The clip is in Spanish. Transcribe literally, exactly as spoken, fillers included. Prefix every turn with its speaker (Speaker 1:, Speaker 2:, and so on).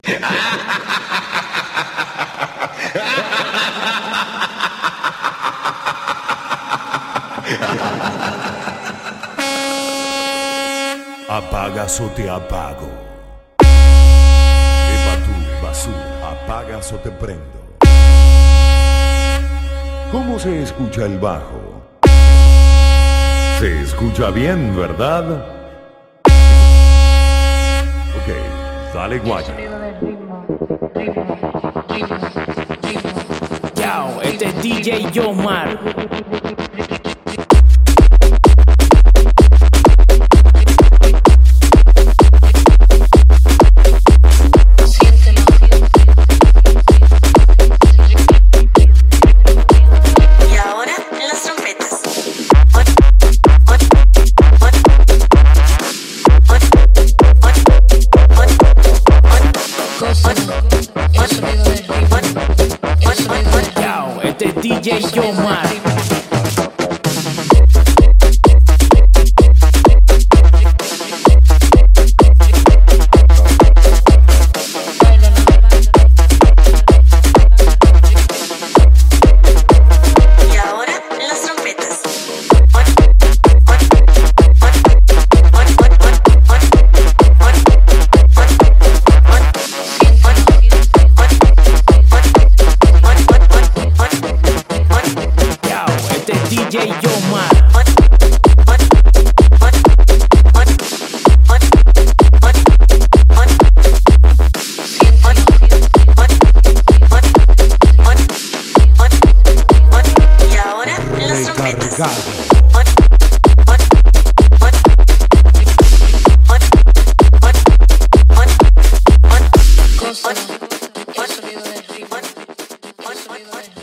Speaker 1: Apagas o te apago. Epa tú, basura, apagas o te prendo. ¿Cómo se escucha el bajo? Se escucha bien, ¿verdad? Ok, dale guaya.
Speaker 2: Yo, este es D J Yomar. Yo, este es D J Yomar. D J Yomar.
Speaker 3: Y ahora las trompetas. Cosa, el sonido del ritmo, el sonido del